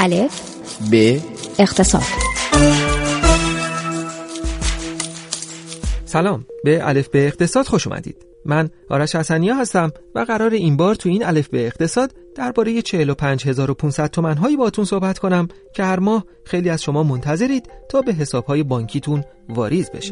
الف ب اقتصاد. سلام، به الف به اقتصاد خوش اومدید. من آرش حسنیا هستم و قرار این بار تو این الف به اقتصاد درباره 45500 تومن‌هایی باهاتون صحبت کنم که هر ماه خیلی از شما منتظرید تا به حساب‌های بانکیتون واریز بشه.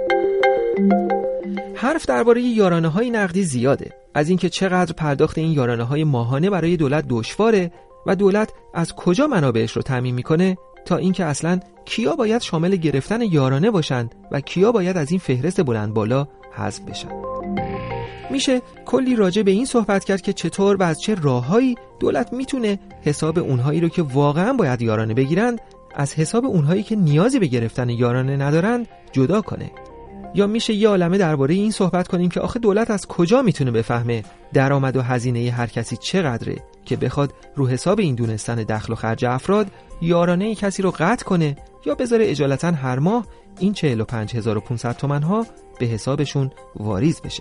حرف درباره یارانه‌های نقدی زیاده، از اینکه چقدر پرداخت این یارانه‌های ماهانه برای دولت دشواره و دولت از کجا منابعش رو تامین میکنه، تا اینکه اصلاً کیا باید شامل گرفتن یارانه باشن و کیا باید از این فهرست بلند بالا حذف بشن. میشه کلی راجع به این صحبت کرد که چطور و از چه راههایی دولت میتونه حساب اونهایی رو که واقعاً باید یارانه بگیرن از حساب اونهایی که نیازی به گرفتن یارانه ندارن جدا کنه. یا میشه یه عالمه درباره این صحبت کنیم که آخه دولت از کجا میتونه بفهمه درآمد و هزینه هر کسی چقدره که بخواد رو حساب این دونستن دخل و خرج افراد یارانه کسی رو قطع کنه یا بذاره اجالتا هر ماه این 45500 تومن‌ها به حسابشون واریز بشه.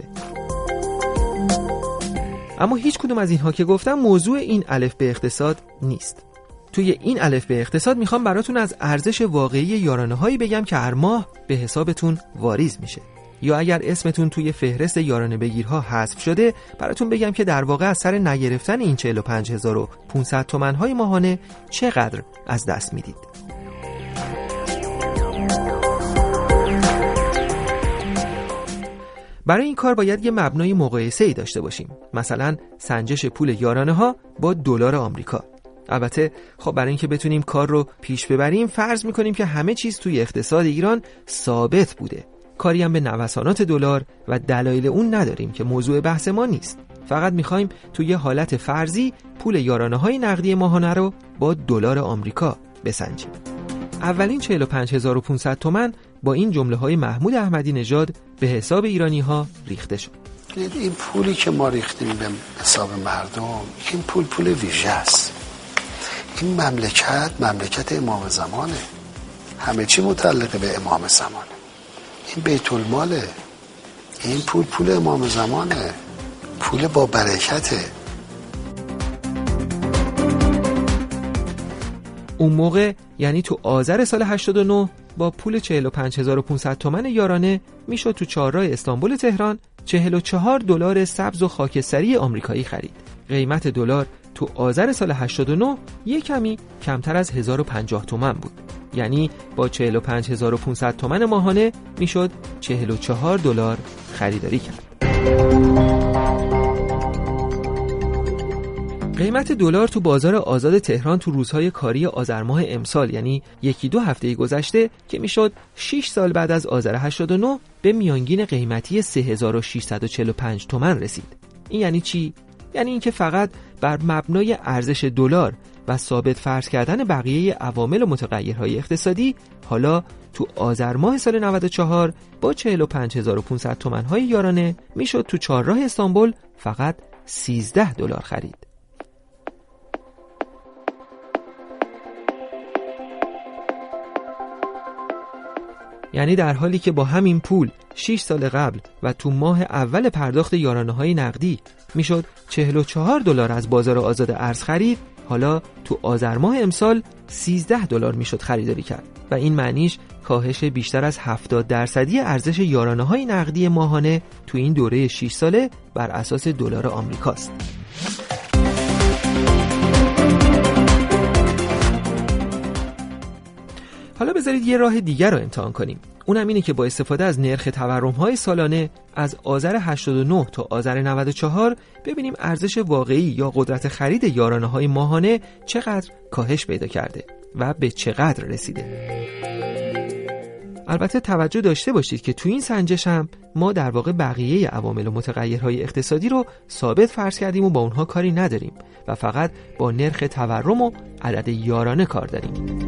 اما هیچ کدوم از اینها که گفتم موضوع این الف به اقتصاد نیست. توی این الف به اقتصاد میخوام براتون از ارزش واقعی یارانه‌هایی بگم که هر ماه به حسابتون واریز میشه. یا اگر اسمتون توی فهرست یارانه بگیرها حذف شده براتون بگم که در واقع از سر نگرفتن این 45500 تومن‌های ماهانه چقدر از دست میدید. برای این کار باید یه مبنای مقایسه‌ای داشته باشیم، مثلا سنجش پول یارانه‌ها با دلار آمریکا. البته خب برای اینکه بتونیم کار رو پیش ببریم فرض می‌کنیم که همه چیز توی اقتصاد ایران ثابت بوده، کاری هم به نوسانات دلار و دلایل اون نداریم که موضوع بحث ما نیست. فقط می‌خوایم توی حالت فرضی پول یارانه‌های نقدی ماهانه رو با دلار آمریکا بسنجیم. اولین 45500 تومان با این جمله‌های محمود احمدی نژاد به حساب ایرانی‌ها ریخته شد. این پولی که ما ریختیم به حساب مردم، این پول ویژه است. این مملکت امام زمانه، همه چی متعلق به امام زمانه. این بیت الماله، این پول امام زمانه، پول با برکته. اون موقع یعنی تو آذر سال 89 با پول 45500 تومان یارانه میشد تو چهارراه استانبول تهران 44 دلار سبز و خاکستری آمریکایی خرید. قیمت دلار تو آذر سال 89 یک کمی کمتر از 1050 تومان بود. یعنی با 45500 تومان ماهانه میشد 44 دلار خریداری کرد. قیمت دلار تو بازار آزاد تهران تو روزهای کاری آذر ماه امسال، یعنی یکی دو هفته گذشته که میشد 6 سال بعد از آذر 89 به میانگین قیمتی 3645 تومان رسید. این یعنی چی؟ یعنی اینکه فقط بر مبنای ارزش دلار و ثابت فرض کردن بقیه عوامل و متغیرهای اقتصادی حالا تو آذر ماه سال 94 با 45500 تومن‌های یارانه میشد تو چهارراه استانبول فقط 13 دلار خرید. یعنی در حالی که با همین پول 6 سال قبل و تو ماه اول پرداخت یارانه‌های نقدی میشد 44 دلار از بازار آزاد ارز خرید، حالا تو آذر ماه امسال 13 دلار میشد خریداری کرد و این معنیش کاهش بیشتر از 70% ارزش یارانه‌های نقدی ماهانه تو این دوره 6 ساله بر اساس دلار آمریکاست. حالا بذارید یه راه دیگر رو امتحان کنیم. اونم اینه که با استفاده از نرخ تورم‌های سالانه از آذر 89 تا آذر 94 ببینیم ارزش واقعی یا قدرت خرید یارانه‌های ماهانه چقدر کاهش پیدا کرده و به چقدر رسیده. البته توجه داشته باشید که تو این سنجش هم ما در واقع بقیه عوامل و متغیرهای اقتصادی رو ثابت فرض کردیم و با اونها کاری نداریم و فقط با نرخ تورم و عدد یارانه کار داریم.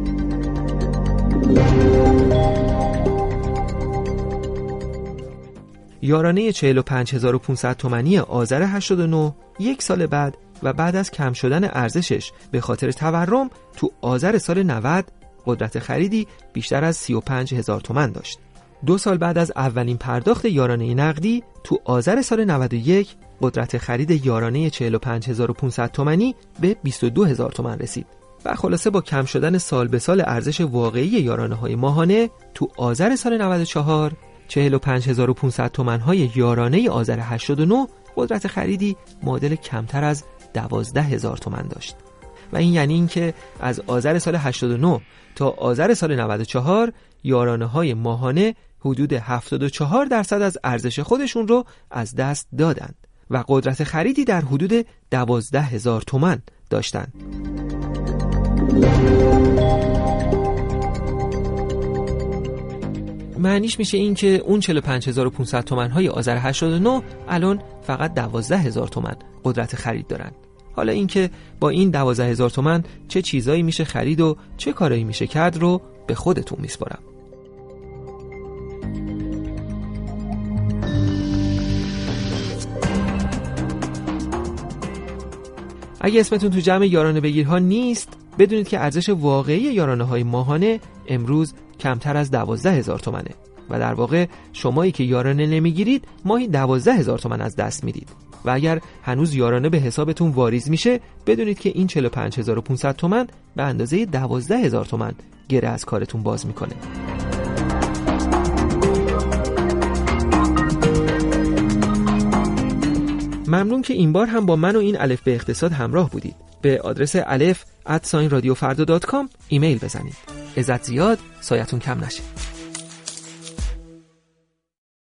یارانه 45500 تومانی آذر 89 یک سال بعد و بعد از کم شدن ارزشش به خاطر تورم تو آذر سال 90 قدرت خریدی بیشتر از 35000 تومان داشت. 2 سال بعد از اولین پرداخت یارانه نقدی تو آذر سال 91 قدرت خرید یارانه 45500 تومانی به 22000 تومان رسید. و خلاصه با کم شدن سال به سال ارزش واقعی یارانه‌های ماهانه تو آذر سال 94 45500 تومان‌های یارانه آذر 89 قدرت خریدی معادل کمتر از 12000 تومان داشت. و این یعنی اینکه از آذر سال 89 تا آذر سال 94 یارانه‌های ماهانه حدود 74% از ارزش خودشون رو از دست دادند و قدرت خریدی در حدود 12000 تومان داشتند. معنیش میشه این که اون 45500 تومان‌های آذر 89 الان فقط 12000 تومان قدرت خرید دارن. حالا اینکه با این 12000 تومان چه چیزایی میشه خرید و چه کارایی میشه کرد رو به خودتون میسپارم. اگه اسمتون تو جمع یارانه بگیرها نیست، بدونید که ارزش واقعی یارانه‌های ماهانه امروز کمتر از 12000 تومانه و در واقع شمایی که یارانه نمیگیرید ماهی 12000 تومان از دست میدید و اگر هنوز یارانه به حسابتون واریز میشه، بدونید که این 45500 تومان به اندازه 12000 تومان گره از کارتون باز میکنه. ممنون که این بار هم با من و این الف به اقتصاد همراه بودید. به آدرس الف@radiofarda.com ایمیل بزنید. عزت زیاد، سایتون کم نشه.